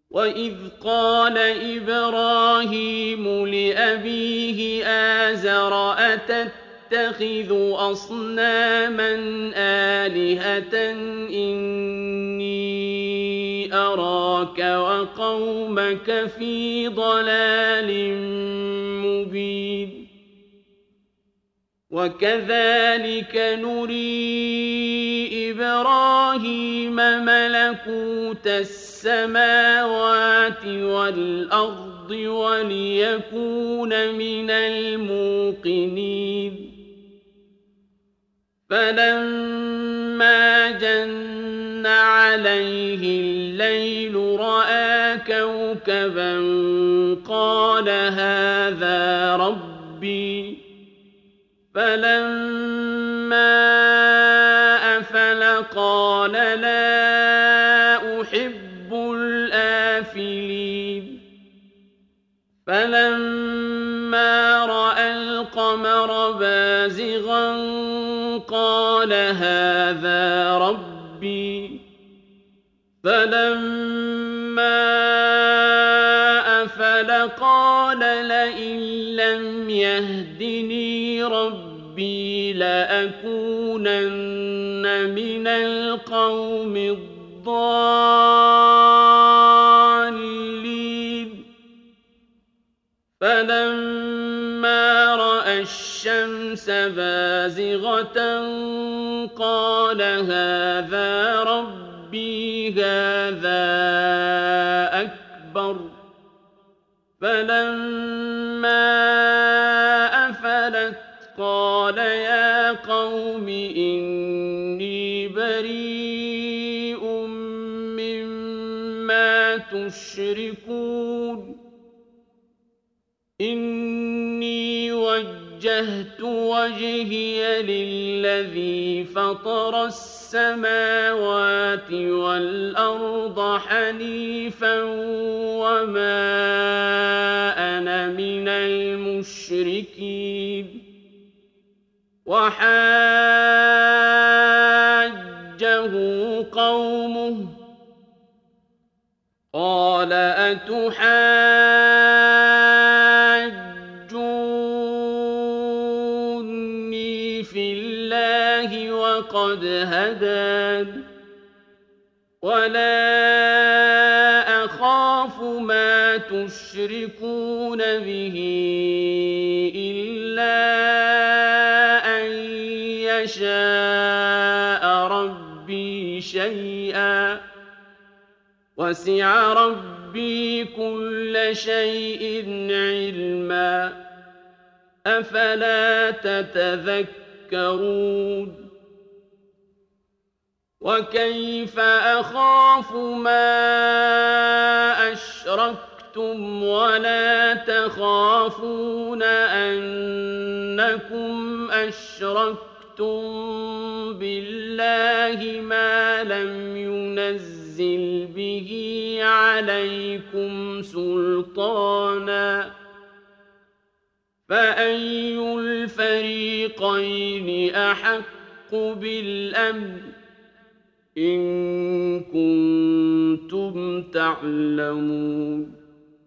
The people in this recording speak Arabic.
وإذ قال إبراهيم لأبيه آزر أتتخذ أصناما آلهة إني أراك وقومك في ضلال مبين وكذلك نري إبراهيم ملكوت السماوات والأرض وليكون من الموقنين فلما جن عليه الليل رأى كوكبا قال هذا ربي فلما أفل قال لا أحب الآفلين فلما رأى القمر بازغا قال هذا ربي فلما أفل قال لئن لم يهدني ربي لأكونن من القوم الضالين فلما رأى الشمس بازغة قال هذا ربي هذا أكبر فلما أفلت قال يا قوم إني بريء مما تشركون إني وجهت وجهي للذي فطر السماوات والأرض حنيفا وما أنا من المشركين وحاجه قومه قال أتحاجوني في الله وقد هدان ولا أخاف ما تشركون به إلا أن يشاء ربي شيئا وسع ربي كل شيء علما أفلا تتذكرون وكيف أخاف ما أشركتم ولا تخافون أنكم أشركتم بالله ما لم ينزل به عليكم سلطانا فأي الفريقين أحق بالأمن إن كنتم تعلمون